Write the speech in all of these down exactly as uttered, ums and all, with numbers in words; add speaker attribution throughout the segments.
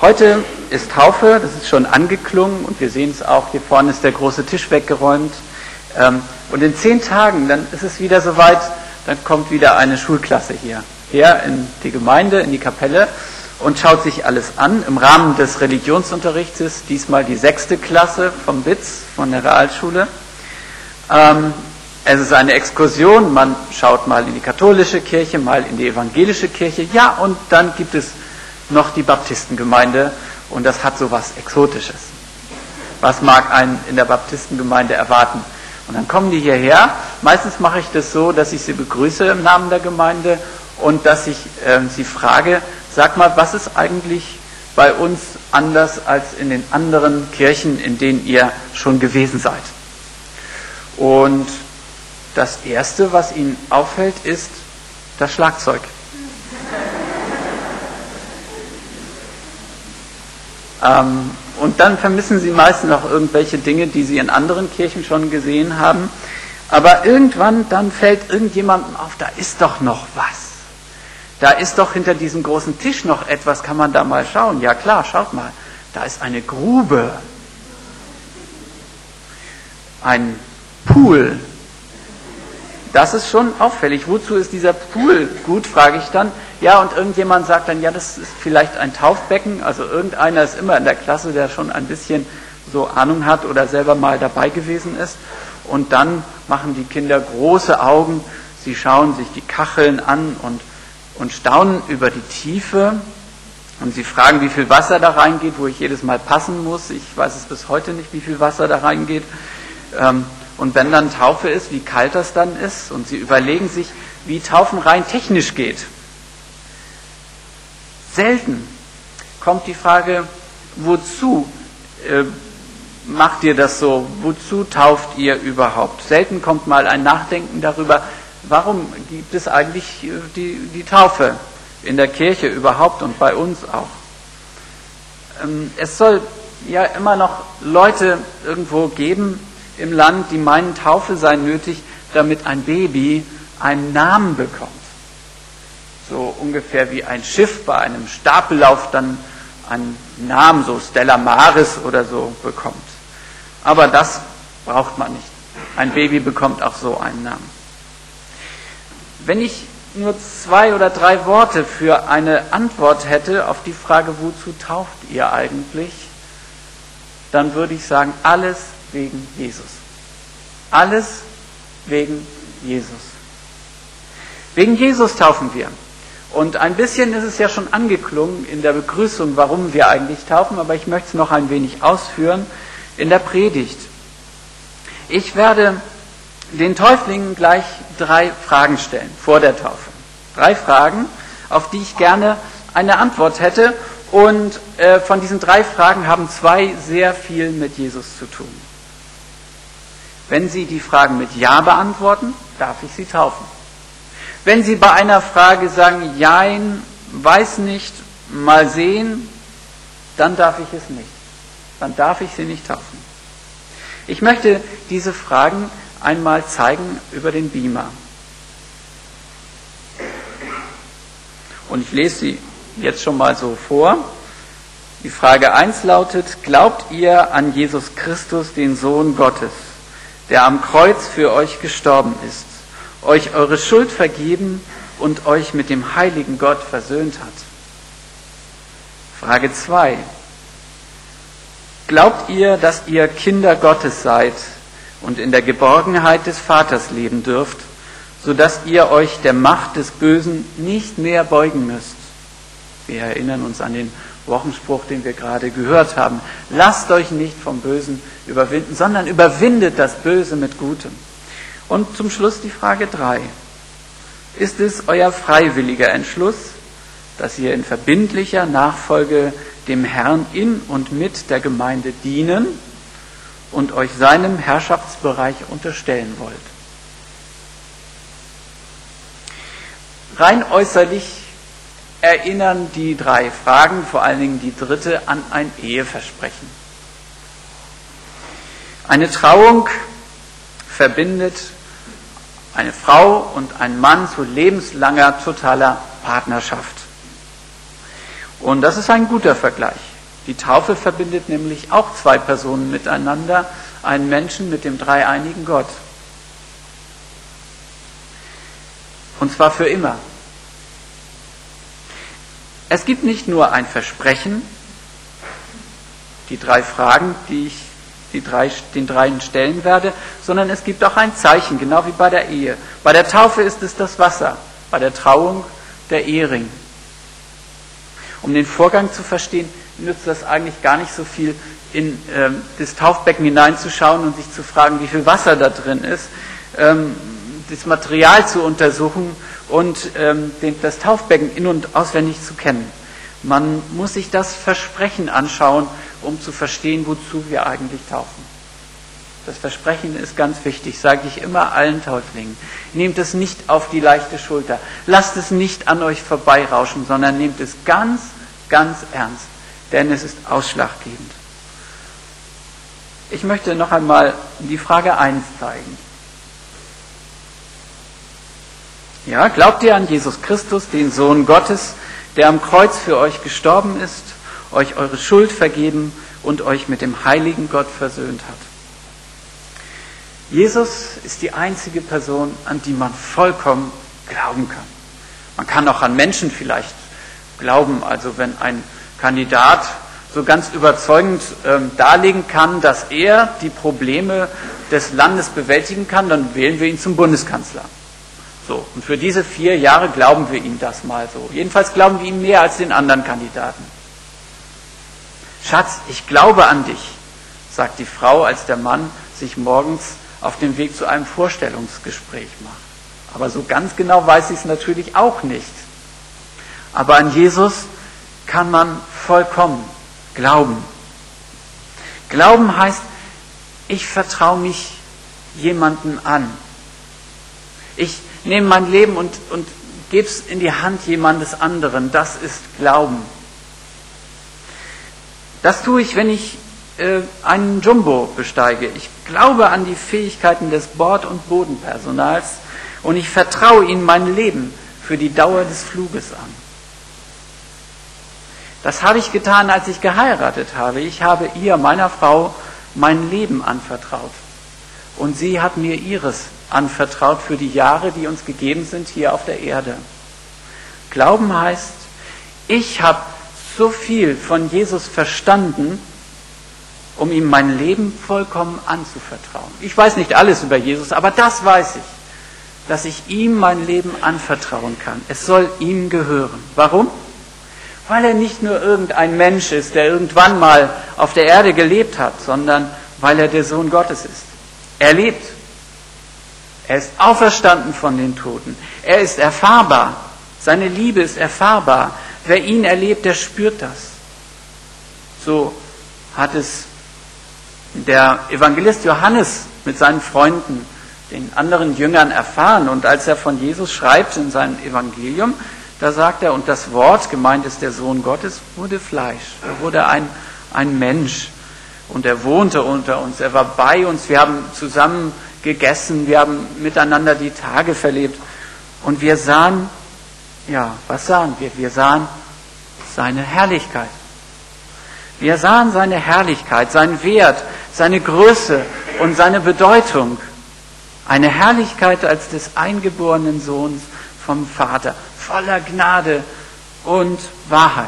Speaker 1: Heute ist Taufe, das ist schon angeklungen und wir sehen es auch, hier vorne ist der große Tisch weggeräumt. Und in zehn Tagen, dann ist es wieder soweit, dann kommt wieder eine Schulklasse hier, her in die Gemeinde, in die Kapelle und schaut sich alles an im Rahmen des Religionsunterrichtes, diesmal die sechste Klasse vom B I Z, von der Realschule. Es ist eine Exkursion, man schaut mal in die katholische Kirche, mal in die evangelische Kirche, ja, und dann gibt es noch die Baptistengemeinde und das hat so was Exotisches. Was mag einen in der Baptistengemeinde erwarten? Und dann kommen die hierher. Meistens mache ich das so, dass ich sie begrüße im Namen der Gemeinde und dass ich äh, sie frage, sag mal, was ist eigentlich bei uns anders als in den anderen Kirchen, in denen ihr schon gewesen seid? Und das Erste, was ihnen auffällt, ist das Schlagzeug. ähm, und dann vermissen sie meistens noch irgendwelche Dinge, die sie in anderen Kirchen schon gesehen haben. Aber irgendwann dann fällt irgendjemandem auf, da ist doch noch was. Da ist doch hinter diesem großen Tisch noch etwas, kann man da mal schauen? Ja klar, schaut mal, da ist eine Grube, ein Pool. Das ist schon auffällig. Wozu ist dieser Pool gut, frage ich dann. Ja, und irgendjemand sagt dann, ja, das ist vielleicht ein Taufbecken. Also irgendeiner ist immer in der Klasse, der schon ein bisschen so Ahnung hat oder selber mal dabei gewesen ist. Und dann machen die Kinder große Augen. Sie schauen sich die Kacheln an und, und staunen über die Tiefe. Und sie fragen, wie viel Wasser da reingeht, wo ich jedes Mal passen muss. Ich weiß es bis heute nicht, wie viel Wasser da reingeht. Ähm, Und wenn dann Taufe ist, wie kalt das dann ist. Und sie überlegen sich, wie Taufen rein technisch geht. Selten kommt die Frage, wozu äh, macht ihr das so? Wozu tauft ihr überhaupt? Selten kommt mal ein Nachdenken darüber, warum gibt es eigentlich die, die Taufe in der Kirche überhaupt und bei uns auch. Ähm, es soll ja immer noch Leute irgendwo geben, im Land, die meinen, Taufe sei nötig, damit ein Baby einen Namen bekommt. So ungefähr wie ein Schiff bei einem Stapellauf dann einen Namen, so Stella Maris oder so, bekommt. Aber das braucht man nicht. Ein Baby bekommt auch so einen Namen. Wenn ich nur zwei oder drei Worte für eine Antwort hätte auf die Frage, wozu tauft ihr eigentlich, dann würde ich sagen, alles wegen Jesus. Alles wegen Jesus. Wegen Jesus taufen wir. Und ein bisschen ist es ja schon angeklungen in der Begrüßung, warum wir eigentlich taufen, aber ich möchte es noch ein wenig ausführen in der Predigt. Ich werde den Täuflingen gleich drei Fragen stellen vor der Taufe. Drei Fragen, auf die ich gerne eine Antwort hätte. Und äh, von diesen drei Fragen haben zwei sehr viel mit Jesus zu tun. Wenn Sie die Fragen mit Ja beantworten, darf ich Sie taufen. Wenn Sie bei einer Frage sagen, Jein, weiß nicht, mal sehen, dann darf ich es nicht. Dann darf ich Sie nicht taufen. Ich möchte diese Fragen einmal zeigen über den Beamer. Und ich lese sie jetzt schon mal so vor. Die Frage eins lautet, glaubt ihr an Jesus Christus, den Sohn Gottes, der am Kreuz für euch gestorben ist, euch eure Schuld vergeben und euch mit dem heiligen Gott versöhnt hat? Frage zwei. Glaubt ihr, dass ihr Kinder Gottes seid und in der Geborgenheit des Vaters leben dürft, sodass ihr euch der Macht des Bösen nicht mehr beugen müsst? Wir erinnern uns an den Wochenspruch, den wir gerade gehört haben. Lasst euch nicht vom Bösen überwinden, sondern überwindet das Böse mit Gutem. Und zum Schluss die Frage drei. Ist es euer freiwilliger Entschluss, dass ihr in verbindlicher Nachfolge dem Herrn in und mit der Gemeinde dienen und euch seinem Herrschaftsbereich unterstellen wollt? Rein äußerlich erinnern die drei Fragen, vor allen Dingen die dritte, an ein Eheversprechen. Eine Trauung verbindet eine Frau und einen Mann zu lebenslanger, totaler Partnerschaft. Und das ist ein guter Vergleich. Die Taufe verbindet nämlich auch zwei Personen miteinander, einen Menschen mit dem dreieinigen Gott. Und zwar für immer. Es gibt nicht nur ein Versprechen, die drei Fragen, die ich die drei, den dreien stellen werde, sondern es gibt auch ein Zeichen, genau wie bei der Ehe. Bei der Taufe ist es das Wasser, bei der Trauung der Ehering. Um den Vorgang zu verstehen, nützt das eigentlich gar nicht so viel, in ähm, das Taufbecken hineinzuschauen und sich zu fragen, wie viel Wasser da drin ist, ähm, das Material zu untersuchen und ähm, den, das Taufbecken in- und auswendig zu kennen. Man muss sich das Versprechen anschauen, um zu verstehen, wozu wir eigentlich taufen. Das Versprechen ist ganz wichtig, sage ich immer allen Täuflingen. Nehmt es nicht auf die leichte Schulter. Lasst es nicht an euch vorbeirauschen, sondern nehmt es ganz, ganz ernst. Denn es ist ausschlaggebend. Ich möchte noch einmal die Frage eins zeigen. Ja, glaubt ihr an Jesus Christus, den Sohn Gottes, der am Kreuz für euch gestorben ist, euch eure Schuld vergeben und euch mit dem heiligen Gott versöhnt hat? Jesus ist die einzige Person, an die man vollkommen glauben kann. Man kann auch an Menschen vielleicht glauben, also wenn ein Kandidat so ganz überzeugend ähm, darlegen kann, dass er die Probleme des Landes bewältigen kann, dann wählen wir ihn zum Bundeskanzler. So, und für diese vier Jahre glauben wir ihm das mal so. Jedenfalls glauben wir ihm mehr als den anderen Kandidaten. Schatz, ich glaube an dich, sagt die Frau, als der Mann sich morgens auf dem Weg zu einem Vorstellungsgespräch macht. Aber so ganz genau weiß sie es natürlich auch nicht. Aber an Jesus kann man vollkommen glauben. Glauben heißt, ich vertraue mich jemandem an. Ich nehme mein Leben und, und gebe es in die Hand jemandes anderen. Das ist Glauben. Das tue ich, wenn ich äh, einen Jumbo besteige. Ich glaube an die Fähigkeiten des Bord- und Bodenpersonals und ich vertraue ihnen mein Leben für die Dauer des Fluges an. Das habe ich getan, als ich geheiratet habe. Ich habe ihr, meiner Frau, mein Leben anvertraut. Und sie hat mir ihres anvertraut für die Jahre, die uns gegeben sind hier auf der Erde. Glauben heißt, ich habe so viel von Jesus verstanden, um ihm mein Leben vollkommen anzuvertrauen. Ich weiß nicht alles über Jesus, aber das weiß ich, dass ich ihm mein Leben anvertrauen kann. Es soll ihm gehören. Warum? Weil er nicht nur irgendein Mensch ist, der irgendwann mal auf der Erde gelebt hat, sondern weil er der Sohn Gottes ist. Er lebt. Er ist auferstanden von den Toten. Er ist erfahrbar. Seine Liebe ist erfahrbar. Wer ihn erlebt, der spürt das. So hat es der Evangelist Johannes mit seinen Freunden, den anderen Jüngern erfahren. Und als er von Jesus schreibt in seinem Evangelium, da sagt er, und das Wort, gemeint ist der Sohn Gottes, wurde Fleisch. Er wurde ein, ein Mensch. Und er wohnte unter uns. Er war bei uns. Wir haben zusammen gegessen. Wir haben miteinander die Tage verlebt. Und wir sahen, ja, was sahen wir? Wir sahen seine Herrlichkeit. Wir sahen seine Herrlichkeit, seinen Wert, seine Größe und seine Bedeutung. Eine Herrlichkeit als des eingeborenen Sohns vom Vater, voller Gnade und Wahrheit.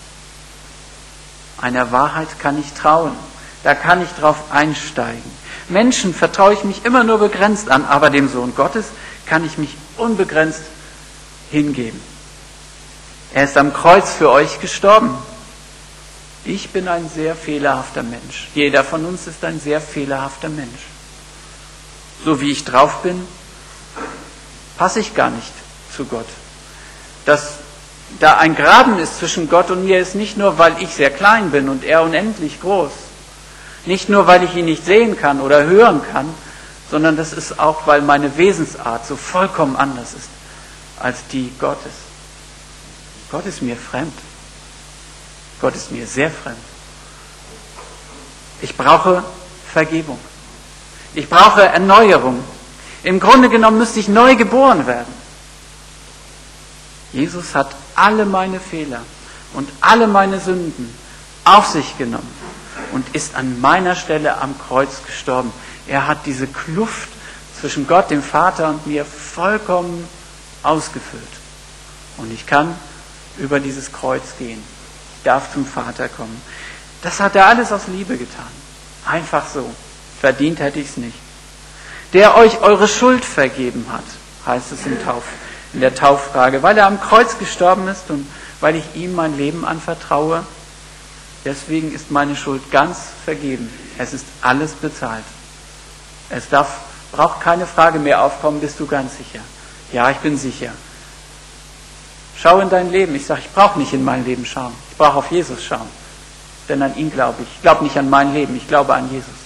Speaker 1: Einer Wahrheit kann ich trauen, da kann ich drauf einsteigen. Menschen vertraue ich mich immer nur begrenzt an, aber dem Sohn Gottes kann ich mich unbegrenzt hingeben. Er ist am Kreuz für euch gestorben. Ich bin ein sehr fehlerhafter Mensch. Jeder von uns ist ein sehr fehlerhafter Mensch. So wie ich drauf bin, passe ich gar nicht zu Gott. Dass da ein Graben ist zwischen Gott und mir, ist nicht nur, weil ich sehr klein bin und er unendlich groß. Nicht nur, weil ich ihn nicht sehen kann oder hören kann, sondern das ist auch, weil meine Wesensart so vollkommen anders ist als die Gottes. Gott ist mir fremd. Gott ist mir sehr fremd. Ich brauche Vergebung. Ich brauche Erneuerung. Im Grunde genommen müsste ich neu geboren werden. Jesus hat alle meine Fehler und alle meine Sünden auf sich genommen und ist an meiner Stelle am Kreuz gestorben. Er hat diese Kluft zwischen Gott, dem Vater und mir vollkommen ausgefüllt. Und ich kann über dieses Kreuz gehen. Ich darf zum Vater kommen. Das hat er alles aus Liebe getan. Einfach so. Verdient hätte ich es nicht. Der euch eure Schuld vergeben hat, heißt es im Tauf, in der Tauffrage, weil er am Kreuz gestorben ist und weil ich ihm mein Leben anvertraue. Deswegen ist meine Schuld ganz vergeben. Es ist alles bezahlt. Es darf, braucht keine Frage mehr aufkommen, bist du ganz sicher? Ja, ich bin sicher. Schau in dein Leben. Ich sage, ich brauche nicht in mein Leben schauen. Ich brauche auf Jesus schauen. Denn an ihn glaube ich. Ich glaube nicht an mein Leben, ich glaube an Jesus.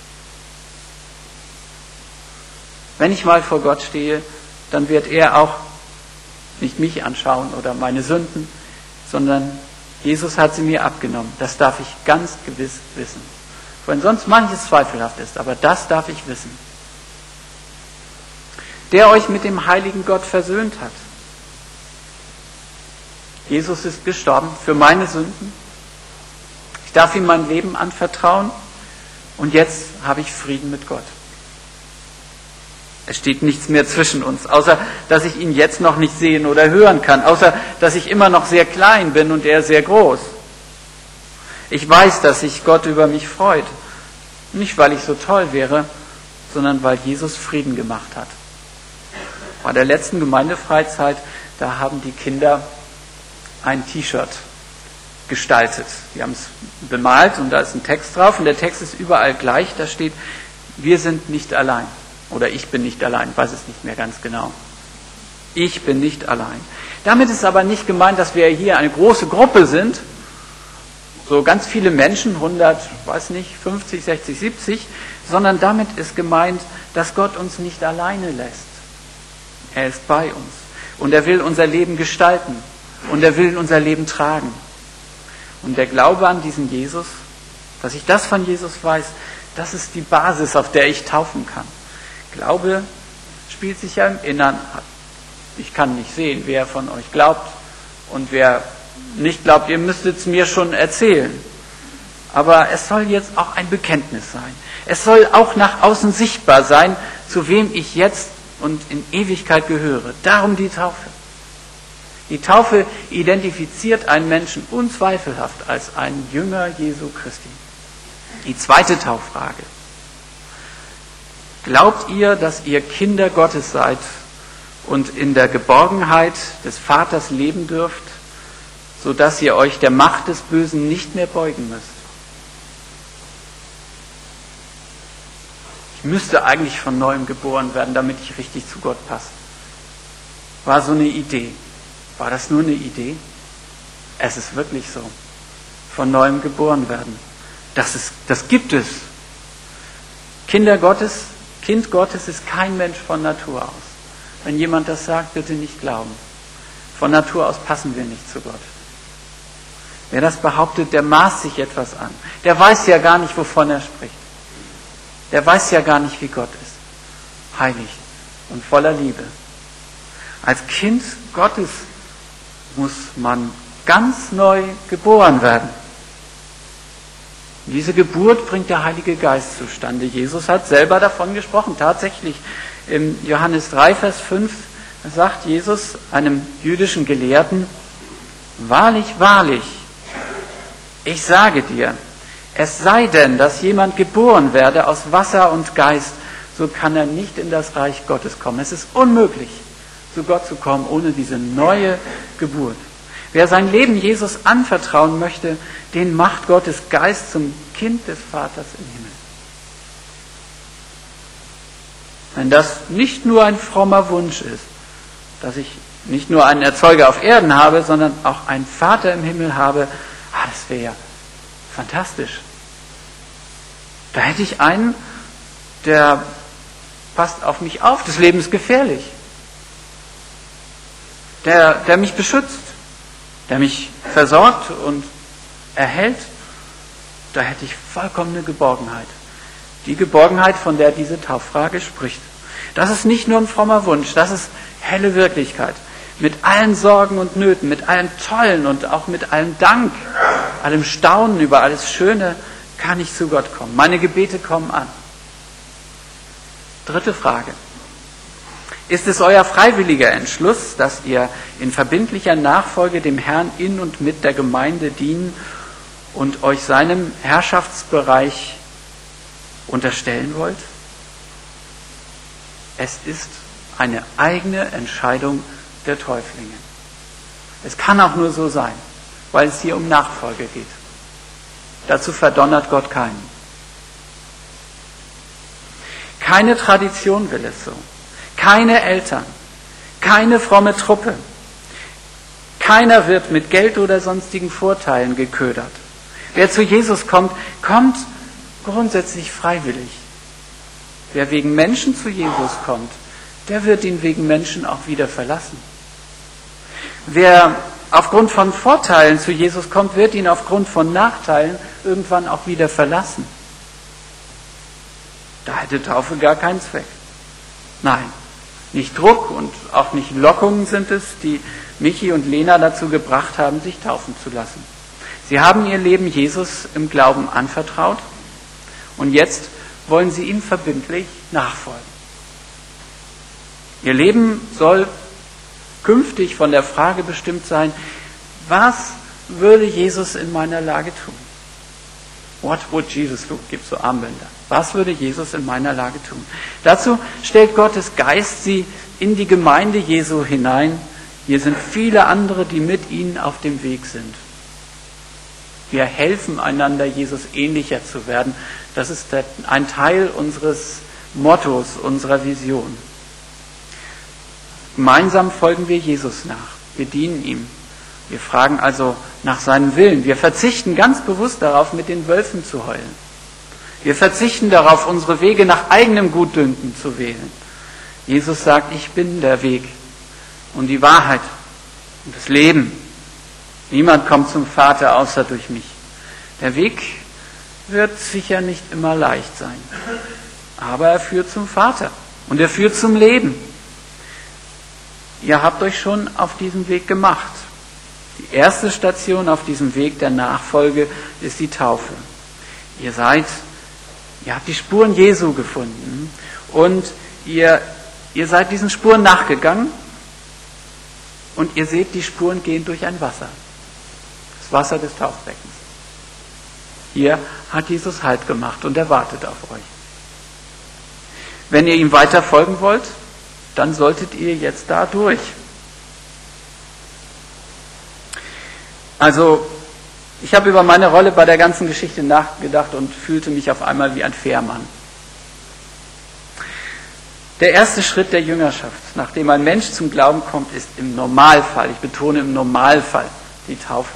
Speaker 1: Wenn ich mal vor Gott stehe, dann wird er auch nicht mich anschauen oder meine Sünden, sondern Jesus hat sie mir abgenommen. Das darf ich ganz gewiss wissen. Wenn sonst manches zweifelhaft ist, aber das darf ich wissen. Der euch mit dem heiligen Gott versöhnt hat. Jesus ist gestorben für meine Sünden. Ich darf ihm mein Leben anvertrauen und jetzt habe ich Frieden mit Gott. Es steht nichts mehr zwischen uns, außer dass ich ihn jetzt noch nicht sehen oder hören kann, außer dass ich immer noch sehr klein bin und er sehr groß. Ich weiß, dass sich Gott über mich freut. Nicht, weil ich so toll wäre, sondern weil Jesus Frieden gemacht hat. Bei der letzten Gemeindefreizeit, da haben die Kinder ein T-Shirt gestaltet. Die haben es bemalt und da ist ein Text drauf und der Text ist überall gleich. Da steht, wir sind nicht allein. Oder ich bin nicht allein, ich weiß es nicht mehr ganz genau. Ich bin nicht allein. Damit ist aber nicht gemeint, dass wir hier eine große Gruppe sind, so ganz viele Menschen, hundert, weiß nicht, fünfzig, sechzig, siebzig, sondern damit ist gemeint, dass Gott uns nicht alleine lässt. Er ist bei uns und er will unser Leben gestalten und er will unser Leben tragen. Und der Glaube an diesen Jesus, dass ich das von Jesus weiß, das ist die Basis, auf der ich taufen kann. Glaube spielt sich ja im Innern ab. Ich kann nicht sehen, wer von euch glaubt und wer nicht glaubt, ihr müsstet es mir schon erzählen. Aber es soll jetzt auch ein Bekenntnis sein. Es soll auch nach außen sichtbar sein, zu wem ich jetzt und in Ewigkeit gehöre. Darum die Taufe. Die Taufe identifiziert einen Menschen unzweifelhaft als einen Jünger Jesu Christi. Die zweite Tauffrage. Glaubt ihr, dass ihr Kinder Gottes seid und in der Geborgenheit des Vaters leben dürft, sodass ihr euch der Macht des Bösen nicht mehr beugen müsst? Ich müsste eigentlich von neuem geboren werden, damit ich richtig zu Gott passe. War so eine Idee. War das nur eine Idee? Es ist wirklich so. Von neuem geboren werden. Das ist, das gibt es. Kinder Gottes, Kind Gottes ist kein Mensch von Natur aus. Wenn jemand das sagt, bitte nicht glauben. Von Natur aus passen wir nicht zu Gott. Wer das behauptet, der maßt sich etwas an. Der weiß ja gar nicht, wovon er spricht. Der weiß ja gar nicht, wie Gott ist. Heilig und voller Liebe. Als Kind Gottes muss man ganz neu geboren werden. Diese Geburt bringt der Heilige Geist zustande. Jesus hat selber davon gesprochen. Tatsächlich im Johannes drei, Vers fünf sagt Jesus einem jüdischen Gelehrten, wahrlich, wahrlich, ich sage dir, es sei denn, dass jemand geboren werde aus Wasser und Geist, so kann er nicht in das Reich Gottes kommen. Es ist unmöglich, zu Gott zu kommen, ohne diese neue Geburt. Wer sein Leben Jesus anvertrauen möchte, den macht Gottes Geist zum Kind des Vaters im Himmel. Wenn das nicht nur ein frommer Wunsch ist, dass ich nicht nur einen Erzeuger auf Erden habe, sondern auch einen Vater im Himmel habe, ah, das wäre ja fantastisch. Da hätte ich einen, der passt auf mich auf, das Leben ist gefährlich. Der, der mich beschützt, der mich versorgt und erhält, da hätte ich vollkommene Geborgenheit. Die Geborgenheit, von der diese Tauffrage spricht. Das ist nicht nur ein frommer Wunsch, das ist helle Wirklichkeit. Mit allen Sorgen und Nöten, mit allem Tollen und auch mit allem Dank, allem Staunen über alles Schöne kann ich zu Gott kommen. Meine Gebete kommen an. Dritte Frage. Ist es euer freiwilliger Entschluss, dass ihr in verbindlicher Nachfolge dem Herrn in und mit der Gemeinde dienen und euch seinem Herrschaftsbereich unterstellen wollt? Es ist eine eigene Entscheidung der Täuflinge. Es kann auch nur so sein, weil es hier um Nachfolge geht. Dazu verdonnert Gott keinen. Keine Tradition will es so. Keine Eltern, keine fromme Truppe. Keiner wird mit Geld oder sonstigen Vorteilen geködert. Wer zu Jesus kommt, kommt grundsätzlich freiwillig. Wer wegen Menschen zu Jesus kommt, der wird ihn wegen Menschen auch wieder verlassen. Wer aufgrund von Vorteilen zu Jesus kommt, wird ihn aufgrund von Nachteilen irgendwann auch wieder verlassen. Da hätte Taufe gar keinen Zweck. Nein, nicht Druck und auch nicht Lockungen sind es, die Michi und Lena dazu gebracht haben, sich taufen zu lassen. Sie haben ihr Leben Jesus im Glauben anvertraut und jetzt wollen sie ihm verbindlich nachfolgen. Ihr Leben soll künftig von der Frage bestimmt sein, was würde Jesus in meiner Lage tun? What would Jesus do? Gibt so Armbänder. Was würde Jesus in meiner Lage tun? Dazu stellt Gottes Geist sie in die Gemeinde Jesu hinein. Hier sind viele andere, die mit ihnen auf dem Weg sind. Wir helfen einander, Jesus ähnlicher zu werden. Das ist ein Teil unseres Mottos, unserer Vision. Gemeinsam folgen wir Jesus nach. Wir dienen ihm. Wir fragen also nach seinem Willen. Wir verzichten ganz bewusst darauf, mit den Wölfen zu heulen. Wir verzichten darauf, unsere Wege nach eigenem Gutdünken zu wählen. Jesus sagt, ich bin der Weg und die Wahrheit und das Leben. Niemand kommt zum Vater außer durch mich. Der Weg wird sicher nicht immer leicht sein, aber er führt zum Vater und er führt zum Leben. Ihr habt euch schon auf diesem Weg gemacht. Die erste Station auf diesem Weg der Nachfolge ist die Taufe. Ihr seid, ihr habt die Spuren Jesu gefunden und ihr, ihr seid diesen Spuren nachgegangen und ihr seht, die Spuren gehen durch ein Wasser. Das Wasser des Taufbeckens. Hier hat Jesus Halt gemacht und er wartet auf euch. Wenn ihr ihm weiter folgen wollt, dann solltet ihr jetzt da durch. Also, ich habe über meine Rolle bei der ganzen Geschichte nachgedacht und fühlte mich auf einmal wie ein Fährmann. Der erste Schritt der Jüngerschaft, nachdem ein Mensch zum Glauben kommt, ist im Normalfall, ich betone im Normalfall, die Taufe.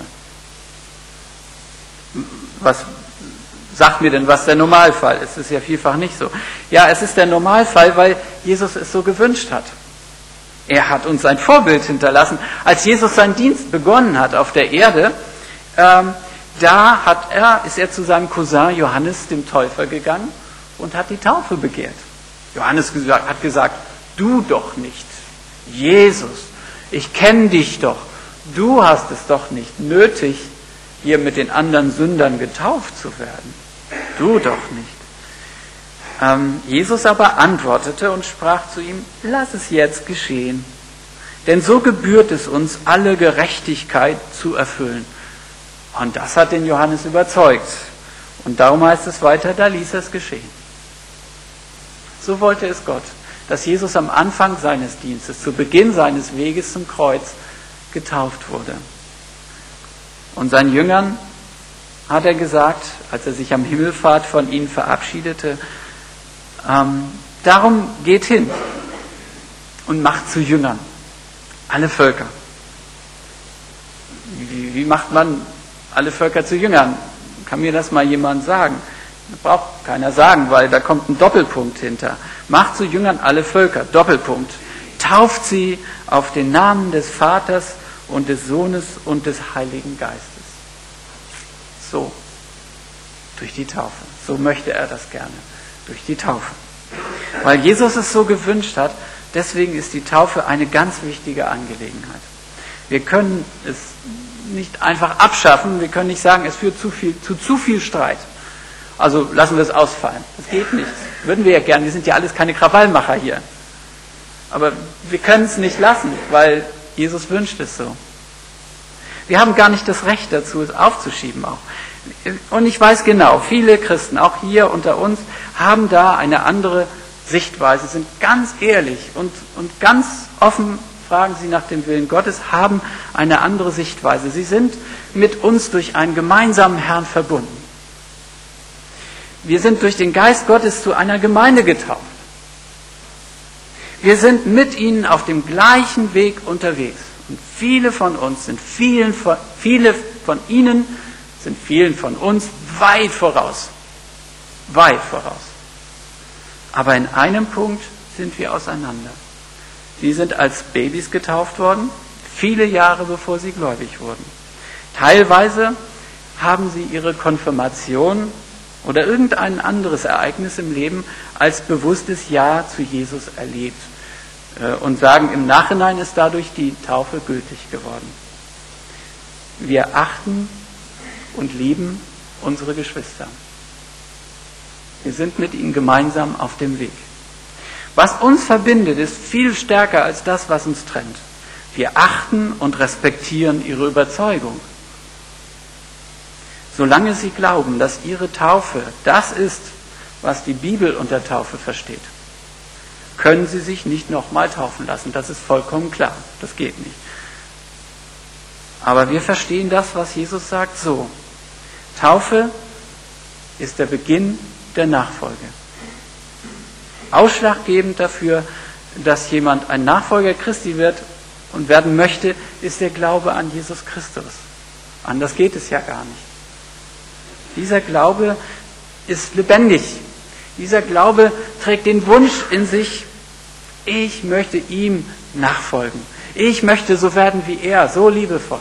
Speaker 1: Was sagt mir denn, was der Normalfall ist? Es ist ja vielfach nicht so. Ja, es ist der Normalfall, weil Jesus es so gewünscht hat. Er hat uns ein Vorbild hinterlassen. Als Jesus seinen Dienst begonnen hat auf der Erde, ähm, da hat er, ist er zu seinem Cousin Johannes, dem Täufer, gegangen und hat die Taufe begehrt. Johannes gesagt, hat gesagt, du doch nicht, Jesus, ich kenne dich doch, du hast es doch nicht nötig, hier mit den anderen Sündern getauft zu werden. Du doch nicht. Ähm, Jesus aber antwortete und sprach zu ihm, lass es jetzt geschehen. Denn so gebührt es uns, alle Gerechtigkeit zu erfüllen. Und das hat den Johannes überzeugt. Und darum heißt es weiter, da ließ er es geschehen. So wollte es Gott, dass Jesus am Anfang seines Dienstes, zu Beginn seines Weges zum Kreuz, getauft wurde. Und seinen Jüngern hat er gesagt, als er sich am Himmelfahrt von ihnen verabschiedete, ähm, darum geht hin und macht zu Jüngern alle Völker. Wie, wie macht man alle Völker zu Jüngern? Kann mir das mal jemand sagen? Das braucht keiner sagen, weil da kommt ein Doppelpunkt hinter. Macht zu Jüngern alle Völker, Doppelpunkt. Tauft sie auf den Namen des Vaters und des Sohnes und des Heiligen Geistes. So, durch die Taufe. So möchte er das gerne, durch die Taufe. Weil Jesus es so gewünscht hat, deswegen ist die Taufe eine ganz wichtige Angelegenheit. Wir können es nicht einfach abschaffen, wir können nicht sagen, es führt zu viel, zu zu viel Streit. Also lassen wir es ausfallen. Das geht nicht. Würden wir ja gern, wir sind ja alles keine Krawallmacher hier. Aber wir können es nicht lassen, weil Jesus wünscht es so. Wir haben gar nicht das Recht dazu, es aufzuschieben auch. Und ich weiß genau, viele Christen, auch hier unter uns, haben da eine andere Sichtweise, sind ganz ehrlich und, und ganz offen, fragen sie nach dem Willen Gottes, haben eine andere Sichtweise. Sie sind mit uns durch einen gemeinsamen Herrn verbunden. Wir sind durch den Geist Gottes zu einer Gemeinde getauft. Wir sind mit ihnen auf dem gleichen Weg unterwegs. Und viele von uns sind vielen von, viele von ihnen sind vielen von uns weit voraus. Weit voraus. Aber in einem Punkt sind wir auseinander. Sie sind als Babys getauft worden, viele Jahre bevor sie gläubig wurden. Teilweise haben sie ihre Konfirmation oder irgendein anderes Ereignis im Leben als bewusstes Ja zu Jesus erlebt und sagen, im Nachhinein ist dadurch die Taufe gültig geworden. Wir achten und lieben unsere Geschwister. Wir sind mit ihnen gemeinsam auf dem Weg. Was uns verbindet, ist viel stärker als das, was uns trennt. Wir achten und respektieren ihre Überzeugung. Solange sie glauben, dass ihre Taufe das ist, was die Bibel unter Taufe versteht, können sie sich nicht nochmal taufen lassen. Das ist vollkommen klar. Das geht nicht. Aber wir verstehen das, was Jesus sagt, so. Taufe ist der Beginn der Nachfolge. Ausschlaggebend dafür, dass jemand ein Nachfolger Christi wird und werden möchte, ist der Glaube an Jesus Christus. Anders geht es ja gar nicht. Dieser Glaube ist lebendig. Dieser Glaube trägt den Wunsch in sich, ich möchte ihm nachfolgen. Ich möchte so werden wie er, so liebevoll.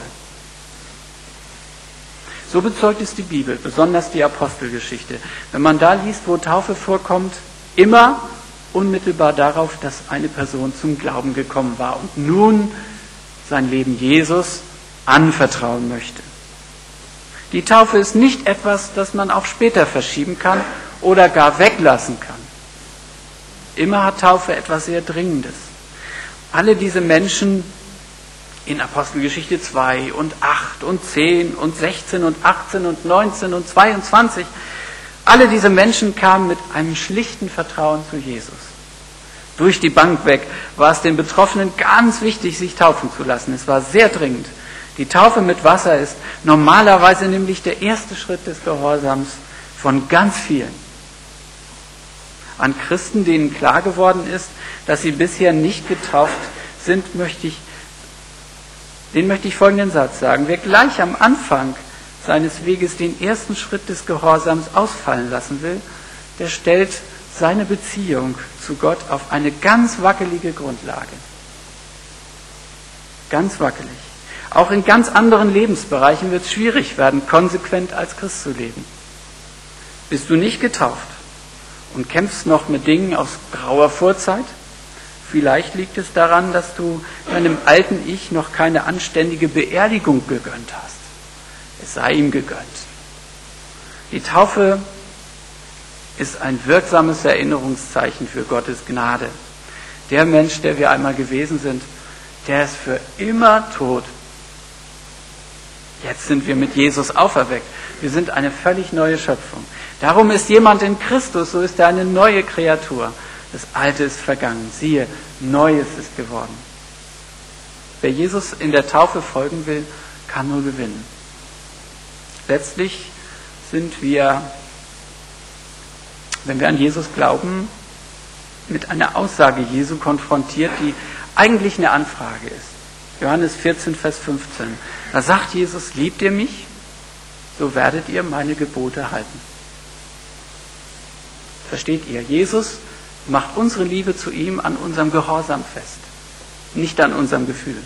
Speaker 1: So bezeugt es die Bibel, besonders die Apostelgeschichte. Wenn man da liest, wo Taufe vorkommt, immer unmittelbar darauf, dass eine Person zum Glauben gekommen war und nun sein Leben Jesus anvertrauen möchte. Die Taufe ist nicht etwas, das man auch später verschieben kann oder gar weglassen kann. Immer hat Taufe etwas sehr Dringendes. Alle diese Menschen in Apostelgeschichte zwei und acht und zehn und sechzehn und achtzehn und neunzehn und zweiundzwanzig, alle diese Menschen kamen mit einem schlichten Vertrauen zu Jesus. Durch die Bank weg war es den Betroffenen ganz wichtig, sich taufen zu lassen. Es war sehr dringend. Die Taufe mit Wasser ist normalerweise nämlich der erste Schritt des Gehorsams von ganz vielen. An Christen, denen klar geworden ist, dass sie bisher nicht getauft sind, möchte ich, denen möchte ich folgenden Satz sagen. Wer gleich am Anfang seines Weges den ersten Schritt des Gehorsams ausfallen lassen will, der stellt seine Beziehung zu Gott auf eine ganz wackelige Grundlage. Ganz wackelig. Auch in ganz anderen Lebensbereichen wird es schwierig werden, konsequent als Christ zu leben. Bist du nicht getauft und kämpfst noch mit Dingen aus grauer Vorzeit? Vielleicht liegt es daran, dass du deinem alten Ich noch keine anständige Beerdigung gegönnt hast. Es sei ihm gegönnt. Die Taufe ist ein wirksames Erinnerungszeichen für Gottes Gnade. Der Mensch, der wir einmal gewesen sind, der ist für immer tot. Jetzt sind wir mit Jesus auferweckt. Wir sind eine völlig neue Schöpfung. Darum ist jemand in Christus, so ist er eine neue Kreatur. Das Alte ist vergangen. Siehe, Neues ist geworden. Wer Jesus in der Taufe folgen will, kann nur gewinnen. Letztlich sind wir, wenn wir an Jesus glauben, mit einer Aussage Jesu konfrontiert, die eigentlich eine Anfrage ist. Johannes vierzehn, Vers fünfzehn. Da sagt Jesus, liebt ihr mich, so werdet ihr meine Gebote halten. Versteht ihr? Jesus macht unsere Liebe zu ihm an unserem Gehorsam fest, nicht an unserem Gefühl.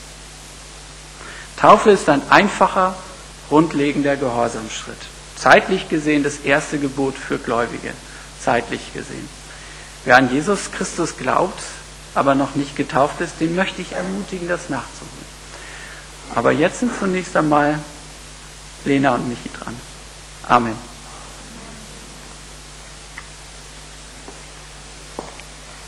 Speaker 1: Taufe ist ein einfacher, grundlegender Gehorsamsschritt. Zeitlich gesehen das erste Gebot für Gläubige. Zeitlich gesehen. Wer an Jesus Christus glaubt, aber noch nicht getauft ist, den möchte ich ermutigen, das nachzuholen. Aber jetzt sind zunächst einmal Lena und Michi dran. Amen.